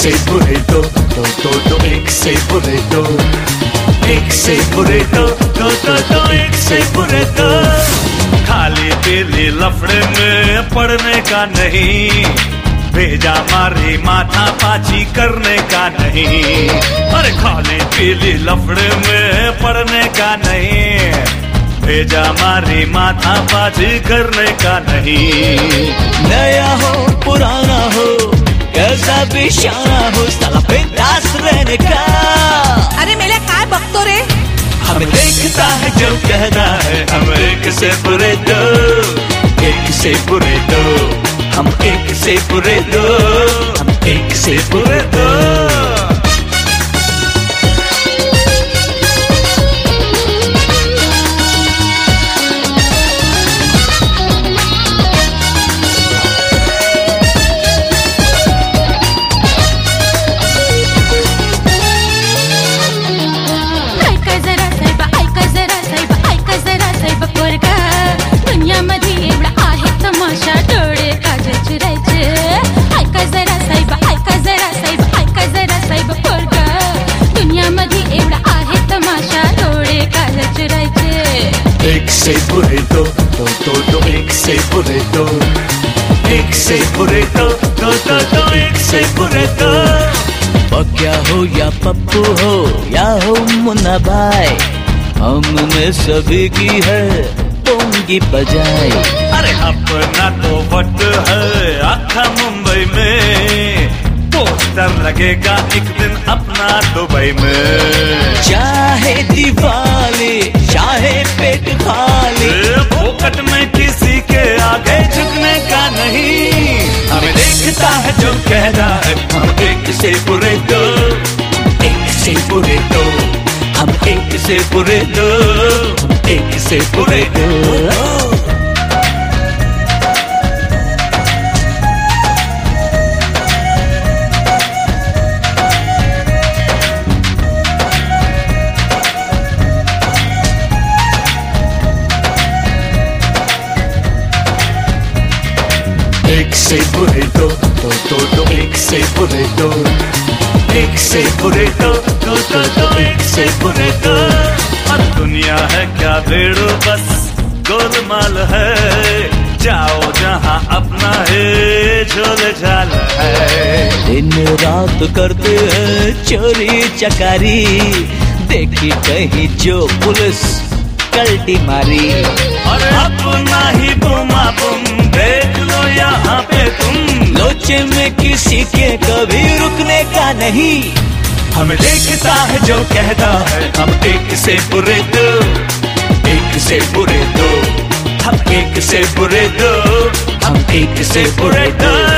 से बुरे दो, एक से बुरे दो, एक से बुरे दो, एक से बुरे दो। खाली पीली लफड़े में पड़ने का नहीं, भेजा मारी माथा पाची करने का नहीं। अरे खाली पीली लफड़े में पड़ने का नहीं, भेजा मारी माथा पाची करने का नहीं। नया हो पुराना हो कैसा भी शाना हो, साला बिंदास रहने का। अरे मेले काय बघतो रे? हमें देखता है जो कहता है, हम एक से बुरे दो, एक से बुरे दो, हम एक से बुरे दो, हम एक से बुरे दो। एक से बुरे दो, एक से बुरे दो, एक से बुरे दो, एक से बुरे दो। पक्या हो या पप्पू हो या हो मुन्ना भाई, हमने सभी की है पोंगी बजाई। अरे अपना तो वट है आखा मुंबई में, पोस्टर लगेगा एक दिन अपना दुबई में। चाहे दिवाली चाहे पेट खाली, फोकट में किसी के आगे झुकने का नहीं। हमें देखता है जो कहता है, हम एक से बुरे दो, एक से बुरे दो, हम एक से बुरे दो, हम एक से बुरे दो। एक से बुरे दो, एक से बुरे दो, एक से बुरे दो, एक से बुरे दो। और दुनिया है क्या भेड़ो बस गोलमाल है, जाओ जहाँ अपना है झोल झाल है। दिन रात करते हैं चोरी चकारी, देखी कहीं जो पुलिस कल्टी मारी। और अपना ही बुमा बुम देख लो यहाँ पे तुम, लोचे में किसी के कभी रुकने का नहीं। हमें देखता है जो कहता है, हम एक से बुरे दो, एक से बुरे दो, हम एक से बुरे दो, हम एक से बुरे दो।